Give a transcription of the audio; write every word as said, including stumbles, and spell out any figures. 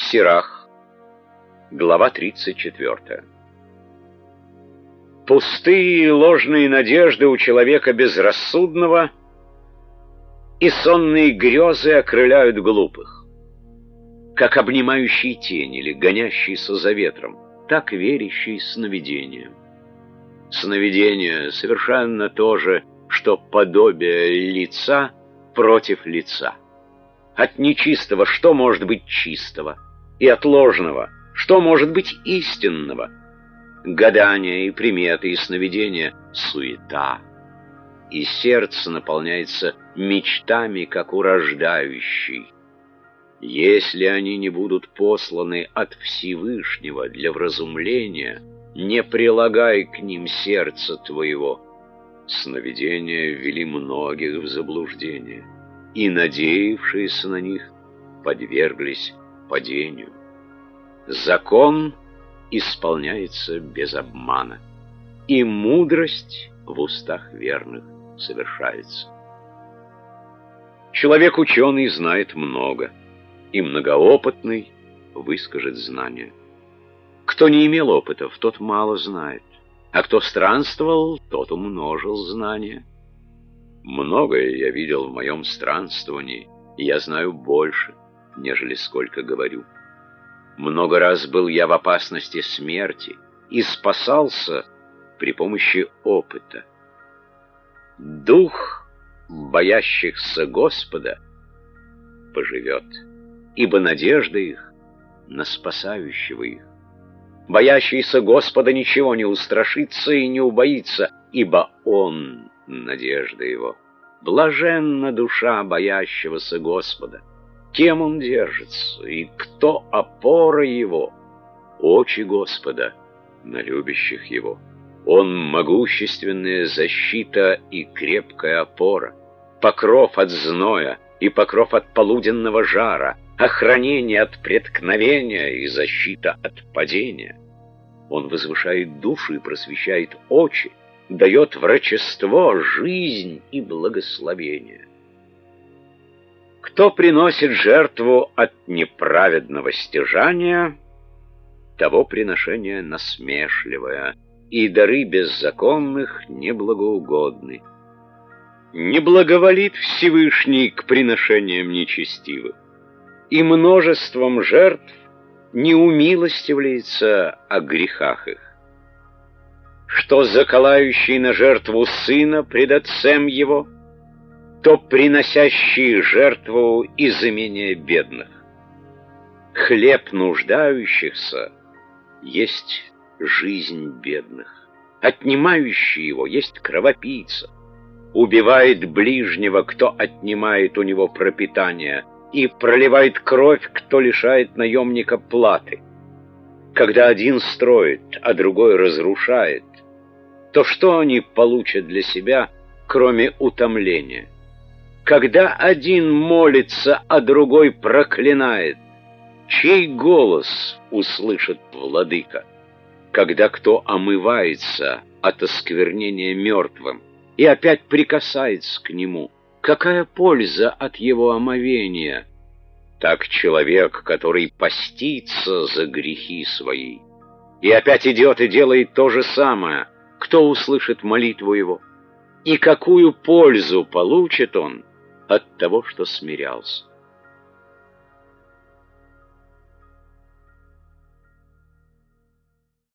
Сирах, глава тридцать четвёртая. Пустые и ложные надежды у человека безрассудного и сонные грезы окрыляют глупых. Как обнимающие тень или гонящиеся за ветром, так верящие сновидениям. Сновидение совершенно то же, что подобие лица против лица. От нечистого что может быть чистого? И от ложного что может быть истинного? Гадания и приметы и сновидения — суета. И сердце наполняется мечтами, как у рождающей. Если они не будут посланы от Всевышнего для вразумления, не прилагай к ним сердца твоего. Сновидения ввели многих в заблуждение, и надеявшиеся на них подверглись падению. Закон исполняется без обмана, и мудрость в устах верных совершается. Человек ученый знает много, и многоопытный выскажет знания. Кто не имел опытов, тот мало знает, а кто странствовал, тот умножил знания. Многое я видел в моем странствовании, и я знаю больше, нежели сколько говорю. Много раз был я в опасности смерти и спасался при помощи опыта. Дух боящихся Господа поживет, ибо надежда их на спасающего их. Боящийся Господа ничего не устрашится и не убоится, ибо Он — надежда его. Блаженна душа боящегося Господа. Кем он держится, и кто опора его? Очи Господа на любящих его. Он могущественная защита и крепкая опора, покров от зноя и покров от полуденного жара, охранение от преткновения и защита от падения. Он возвышает душу и просвещает очи, дает врачество, жизнь и благословение. Кто приносит жертву от неправедного стяжания, того приношение насмешливое, и дары беззаконных неблагоугодны. Не благоволит Всевышний к приношениям нечестивых, и множеством жертв не умилостивляется о грехах их. Что заколающий на жертву сына пред отцем его, то приносящий жертву из имения бедных. Хлеб нуждающихся есть жизнь бедных, отнимающий его есть кровопийца. Убивает ближнего, кто отнимает у него пропитание, и проливает кровь, кто лишает наемника платы. Когда один строит, а другой разрушает, то что они получат для себя, кроме утомления? Когда один молится, а другой проклинает, чей голос услышит владыка? Когда кто омывается от осквернения мертвым и опять прикасается к нему, какая польза от его омовения? Так человек, который постится за грехи свои, и опять идет и делает то же самое, кто услышит молитву его? И какую пользу получит он от того, что смирялся?